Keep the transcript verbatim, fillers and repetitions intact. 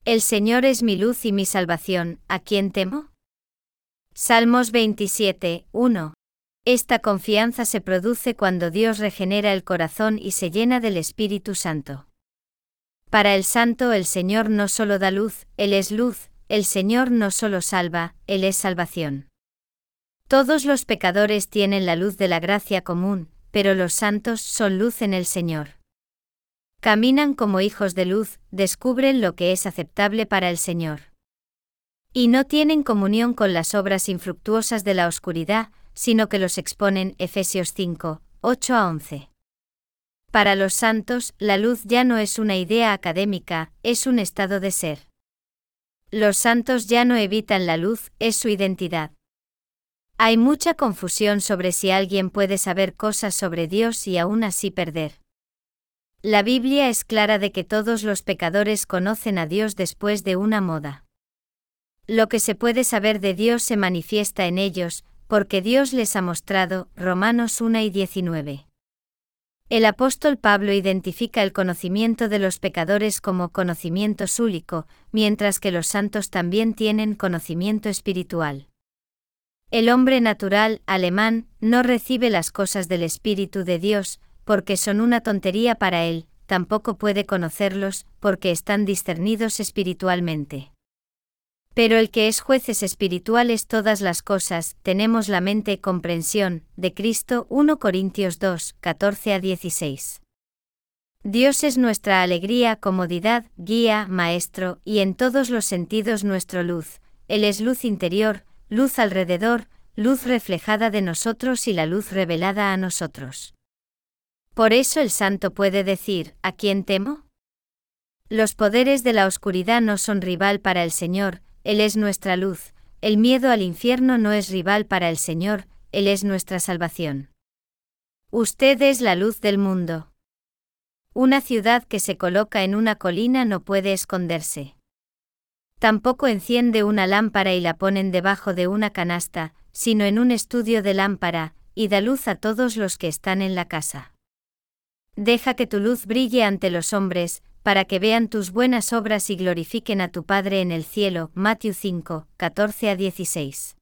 El Señor es mi luz y mi salvación, ¿a quién temo? Salmos veintisiete, uno. Esta confianza se produce cuando Dios regenera el corazón y se llena del Espíritu Santo. Para el santo el Señor no solo da luz, Él es luz, el Señor no solo salva, Él es salvación. Todos los pecadores tienen la luz de la gracia común, pero los santos son luz en el Señor. Caminan como hijos de luz, descubren lo que es aceptable para el Señor. Y no tienen comunión con las obras infructuosas de la oscuridad, sino que los exponen. Efesios cinco, ocho a once. Para los santos, la luz ya no es una idea académica, es un estado de ser. Los santos ya no evitan la luz, es su identidad. Hay mucha confusión sobre si alguien puede saber cosas sobre Dios y aún así perder. La Biblia es clara de que todos los pecadores conocen a Dios después de una moda. Lo que se puede saber de Dios se manifiesta en ellos, porque Dios les ha mostrado. Romanos uno y diecinueve. El apóstol Pablo identifica el conocimiento de los pecadores como conocimiento súlico, mientras que los santos también tienen conocimiento espiritual. El hombre natural, alemán, no recibe las cosas del Espíritu de Dios, porque son una tontería para él, tampoco puede conocerlos, porque están discernidos espiritualmente. Pero el que es jueces espirituales todas las cosas, tenemos la mente y comprensión, de Cristo. Primera Corintios dos, catorce a dieciséis. Dios es nuestra alegría, comodidad, guía, maestro, y en todos los sentidos nuestro luz. Él es luz interior, luz alrededor, luz reflejada de nosotros y la luz revelada a nosotros. Por eso el santo puede decir, ¿a quién temo? Los poderes de la oscuridad no son rival para el Señor, Él es nuestra luz. El miedo al infierno no es rival para el Señor, Él es nuestra salvación. Usted es la luz del mundo. Una ciudad que se coloca en una colina no puede esconderse. Tampoco enciende una lámpara y la ponen debajo de una canasta, sino en un estudio de lámpara, y da luz a todos los que están en la casa. Deja que tu luz brille ante los hombres, para que vean tus buenas obras y glorifiquen a tu Padre en el cielo. Mateo cinco, catorce a dieciséis.